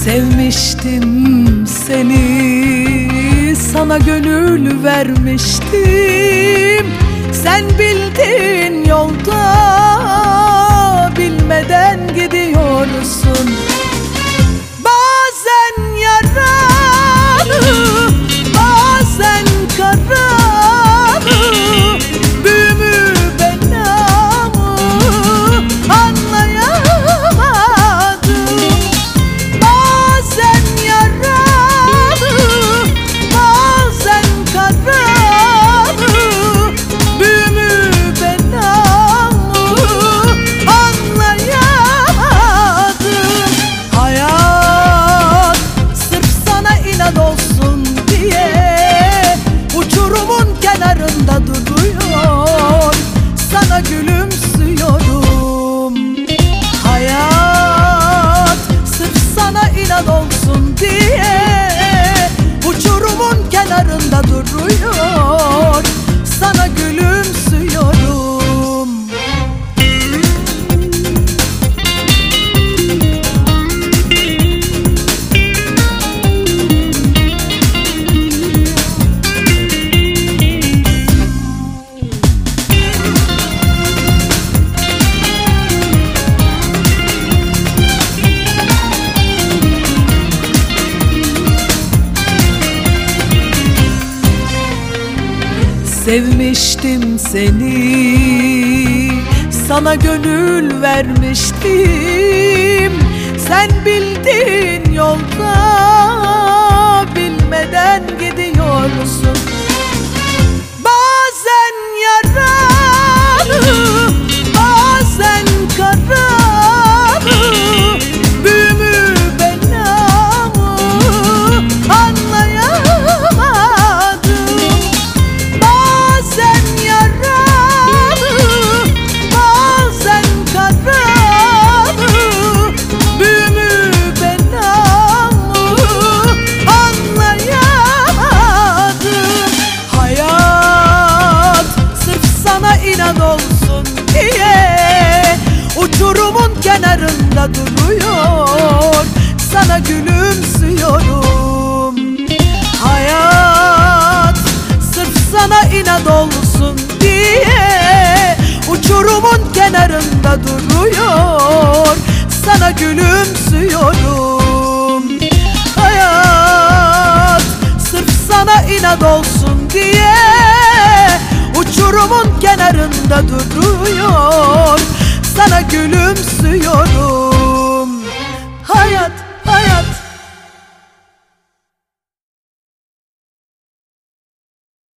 Sevmiştim seni, sana gönül vermiştim. Sen bildin yolda, bilmeden gidiyorsun. Bazen yaralı, bazen karalı, büyümü belamı anlayamadım. Bazen yaralı, bazen karalı, büyümü belamı anlayamadım. Hayat sırf sana inat olsun diye uçurumun kenarında duruyor, sana gülümsüyorum. Hayat sırf sana inat olsun diye uçurumun kenarında duruyor, sana gülümsüyorum. Sevmiştim seni, sana gönül vermiştim. Sen bildin yolda, bilmeden gidiyorsun. Bazen yaralı, bazen karalı, büyümü belamı anlayamadım. Bazen yaralı, bazen karalı, büyümü belamı anlayamadım. Hayat sırf sana inat olsun diye uçurumun kenarında duruyor, sana gülümsüyorum. Hayat sırf sana inat olsun diye uçurumun kenarında duruyor, sana gülümsüyorum. Hayat sırf sana inat olsun diye uçurumun kenarında duruyor, sana gülümsüyorum.